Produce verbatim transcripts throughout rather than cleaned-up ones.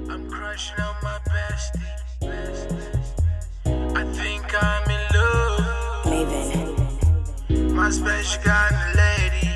I'm crushing on my bestie. I think I'm in love. Maven. My special kind of lady.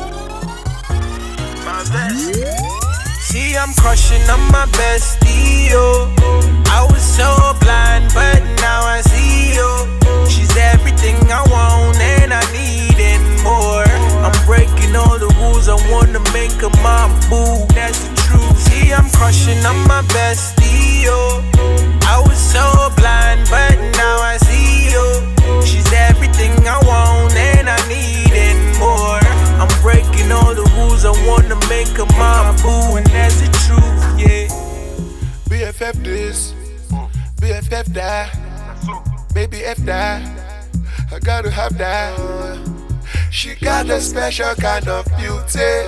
My bestie. See, I'm crushing on my bestie, yo. I was so blind, but now I see, yo. She's everything I want and I need and more. I'm breaking all the rules, I wanna make her my boo. That's the truth. See, I'm crushing on my bestie, yo. I was so blind, but now I see, yo. She's everything I want and I need and more. I'm breaking all the rules, I wanna make her my boo. And that's the truth, yeah. B F F this, B F F that, baby F that, I gotta have that. She got a special kind of beauty.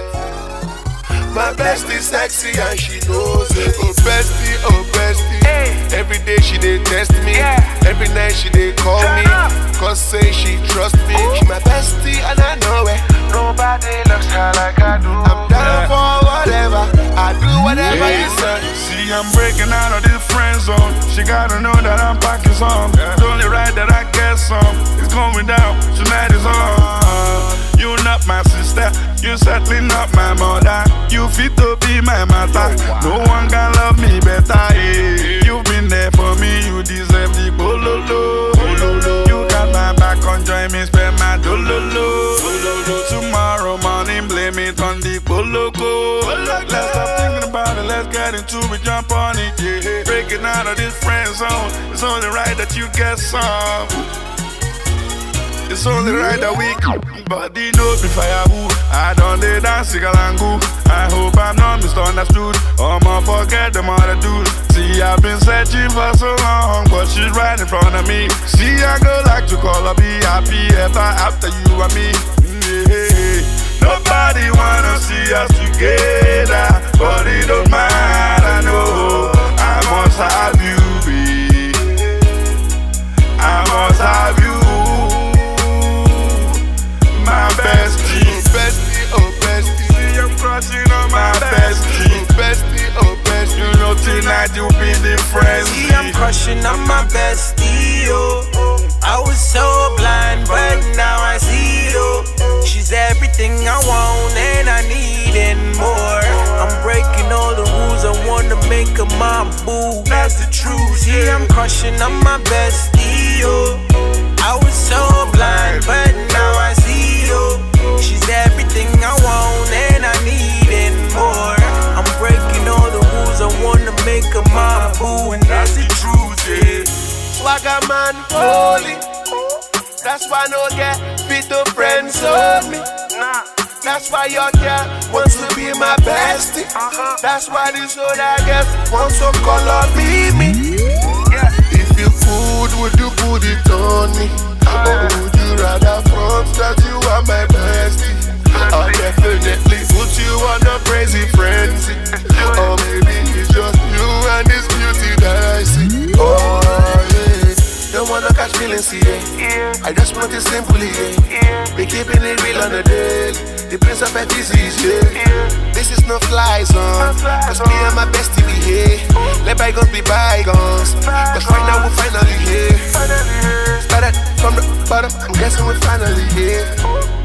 My bestie sexy and she knows it. Oh bestie, oh bestie, Hey. every day she dey test me, Yeah. every night she dey call Turn me, up. cause say she trust me. She my bestie and I know it. Nobody loves her like I do. I'm down for whatever, I do whatever you say. See, I'm breaking out of this friend zone. She gotta know that I'm packing some. It's only right that I get some. It's going down, tonight is on. You not my sister, you certainly not my mother. You fit to be my mother. No one can love me better. Yeah. You've been there for me, you deserve the bololo. You got my back on, join me, spend my dololo. Tomorrow morning, blame it on the boloko. Let's stop thinking about it, let's get into it, jump on it, yeah. Breaking out of this friend zone, it's only right that you get some. It's only right that we body knows me firewood. I done the dance, Sigalangu. I hope I'm not misunderstood. I'ma forget them other dudes. See, I've been searching for so long, but she's right in front of me. See, I go like to call her, be happy ever after you and me. Yeah. Nobody wanna see us together, but it don't matter, no. I must have you, babe. I must have you. My bestie, Oh bestie, oh bestie, see I'm crushing on my bestie. oh bestie, oh bestie. You know tonight you'll be the friend. See, I'm crushing on my bestie, yo. I was so blind, but now I see, yo. She's everything I want and I need and more. I'm breaking all the rules, I wanna make her my boo. That's the truth. See, I'm crushing on my bestie, yo. I was so blind, but now I see, yo. She's everything I want and I need and more. I'm breaking all the rules, I wanna make her my boo. And that's the truth, yeah. Swagger man, holy. That's why no get fit to friends on me. Nah. That's why your girl wants to be my bestie. Uh-huh. That's why this other girl wants to call up be me. Yeah. If you could, would you put it on me? Or would you rather front that you are my bestie? I'll definitely put you on a crazy frenzy. Or maybe it's just you and this beauty that I see. Oh yeah. Don't wanna catch feelings here. Yeah. I just want it simply, yeah. Yeah. Be keeping it real on the daily. The prince of F is yeah. Yeah. This is no fly zone. Cause me and my bestie we here. Let bygones be bygones. Cause right now we're finally here. Finally here. Started from the bottom, I'm guessing we're finally here.